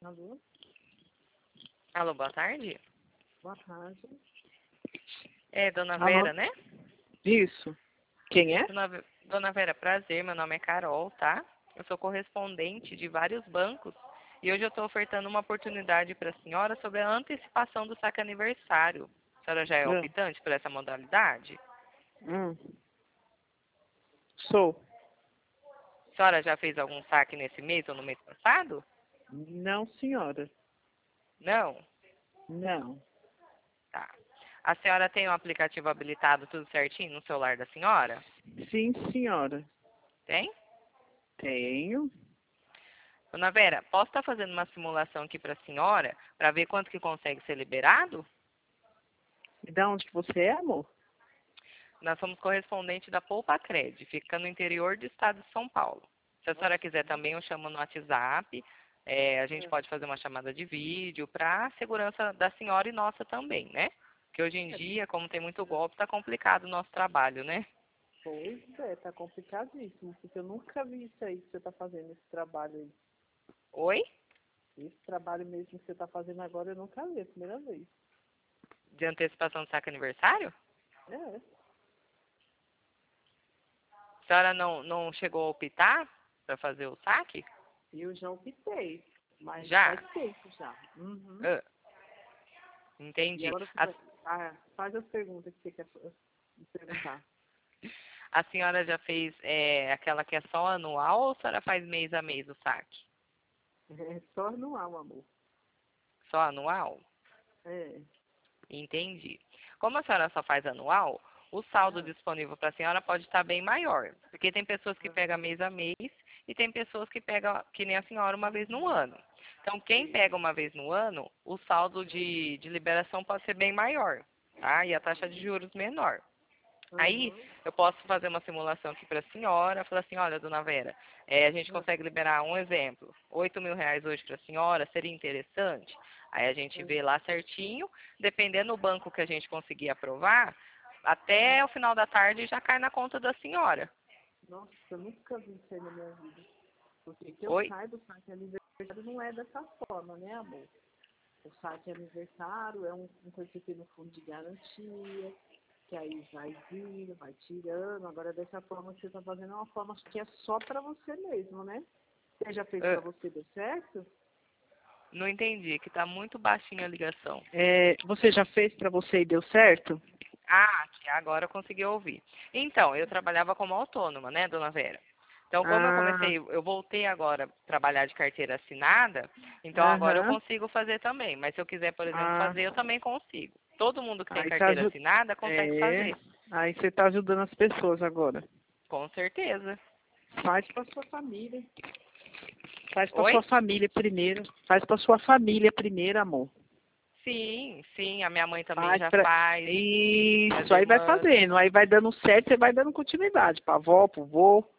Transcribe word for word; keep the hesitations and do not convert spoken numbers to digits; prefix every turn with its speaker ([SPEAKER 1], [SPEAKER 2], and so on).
[SPEAKER 1] Alô?
[SPEAKER 2] Alô, boa tarde.
[SPEAKER 1] Boa tarde.
[SPEAKER 2] É, dona
[SPEAKER 1] Alô?
[SPEAKER 2] Vera, né?
[SPEAKER 1] Isso. Quem é?
[SPEAKER 2] Dona, Ve- dona Vera, prazer, meu nome é Carol, tá? Eu sou correspondente de vários bancos e hoje eu estou ofertando uma oportunidade para a senhora sobre a antecipação do saque aniversário. A senhora já é
[SPEAKER 1] Ah,
[SPEAKER 2] optante por essa modalidade?
[SPEAKER 1] hum. Sou.
[SPEAKER 2] A senhora já fez algum saque nesse mês ou no mês passado?
[SPEAKER 1] Não, senhora.
[SPEAKER 2] Não?
[SPEAKER 1] Não.
[SPEAKER 2] Tá. A senhora tem o aplicativo habilitado tudo certinho no celular da senhora?
[SPEAKER 1] Sim, senhora.
[SPEAKER 2] Tem?
[SPEAKER 1] Tenho.
[SPEAKER 2] Dona Vera, posso estar fazendo uma simulação aqui para a senhora para ver quanto que consegue ser liberado?
[SPEAKER 1] E da onde que você é, amor?
[SPEAKER 2] Nós somos correspondente da Poupa Cred, fica no interior do estado de São Paulo. Se a senhora quiser também, eu chamo no WhatsApp. É, a gente
[SPEAKER 1] É.
[SPEAKER 2] pode fazer uma chamada de vídeo para a segurança da senhora e nossa também, né? Porque hoje em dia, como tem muito golpe, está complicado o nosso trabalho, né?
[SPEAKER 1] Pois é, tá complicadíssimo, porque eu nunca vi isso aí que você tá fazendo, esse trabalho aí.
[SPEAKER 2] Oi?
[SPEAKER 1] Esse trabalho mesmo que você tá fazendo agora eu nunca vi, é a primeira vez.
[SPEAKER 2] De antecipação do saque aniversário?
[SPEAKER 1] É.
[SPEAKER 2] A senhora não, não chegou a optar para fazer o saque?
[SPEAKER 1] Eu já optei, mas
[SPEAKER 2] Já?
[SPEAKER 1] faz tempo já. Uhum.
[SPEAKER 2] Ah,
[SPEAKER 1] E
[SPEAKER 2] entendi.
[SPEAKER 1] agora você
[SPEAKER 2] A,
[SPEAKER 1] vai... Ah, faz as perguntas que você quer me perguntar.
[SPEAKER 2] a senhora já fez é, aquela que é só anual ou a senhora faz mês a mês o saque?
[SPEAKER 1] É só anual, amor.
[SPEAKER 2] Só anual?
[SPEAKER 1] É.
[SPEAKER 2] Entendi. Como a senhora só faz anual, o saldo
[SPEAKER 1] Ah,
[SPEAKER 2] disponível para a senhora pode estar bem maior. Porque tem pessoas que pegam
[SPEAKER 1] aham.
[SPEAKER 2] mês a mês e tem pessoas que pegam, que nem a senhora, uma vez no ano. Então, quem
[SPEAKER 1] Sim.
[SPEAKER 2] pega uma vez no ano, o saldo de, de liberação pode ser bem maior, tá? E a taxa de juros menor. Aí,
[SPEAKER 1] Aham.
[SPEAKER 2] eu posso fazer uma simulação aqui para a senhora, falar assim, olha, dona Vera, é, a gente
[SPEAKER 1] Ah,
[SPEAKER 2] consegue liberar um exemplo, oito mil reais hoje para a senhora, seria interessante? Aí a gente vê lá certinho, dependendo do banco que a gente conseguir aprovar, até o final da tarde já cai na conta da senhora.
[SPEAKER 1] Nossa, eu nunca vi isso aí na minha vida. Porque que eu
[SPEAKER 2] Oi?
[SPEAKER 1] saiba, o saque aniversário não é dessa forma, né, amor? O saque aniversário é um, um coisa que tem no fundo de garantia, que aí vai vindo, vai tirando. Agora, dessa forma que você está fazendo, é uma forma que é só para você mesmo, né? Você já fez para
[SPEAKER 2] Ah,
[SPEAKER 1] você, deu certo?
[SPEAKER 2] não entendi, que tá muito baixinha a ligação.
[SPEAKER 1] É, você já fez para você e deu certo?
[SPEAKER 2] Ah, que agora eu consegui ouvir. Então, eu trabalhava como autônoma, né, dona Vera? Então, como eu
[SPEAKER 1] Ah,
[SPEAKER 2] comecei, eu voltei agora a trabalhar de carteira assinada, então agora eu
[SPEAKER 1] aham.
[SPEAKER 2] consigo fazer também. Mas se eu quiser, por exemplo,
[SPEAKER 1] Ah,
[SPEAKER 2] fazer, eu também consigo. Todo mundo que tem
[SPEAKER 1] aí tá
[SPEAKER 2] carteira
[SPEAKER 1] ajudando.
[SPEAKER 2] assinada consegue
[SPEAKER 1] É,
[SPEAKER 2] fazer.
[SPEAKER 1] aí você tá ajudando as pessoas agora.
[SPEAKER 2] Com certeza.
[SPEAKER 1] Faz pra sua família. Faz pra
[SPEAKER 2] Oi?
[SPEAKER 1] sua família primeiro. Faz pra sua família primeiro, amor.
[SPEAKER 2] Sim, sim, a minha mãe também
[SPEAKER 1] Faz
[SPEAKER 2] já
[SPEAKER 1] pra...
[SPEAKER 2] faz, as
[SPEAKER 1] Isso, aí vai
[SPEAKER 2] irmãs.
[SPEAKER 1] fazendo. Aí vai dando certo, você vai dando continuidade pra avó, pro vô.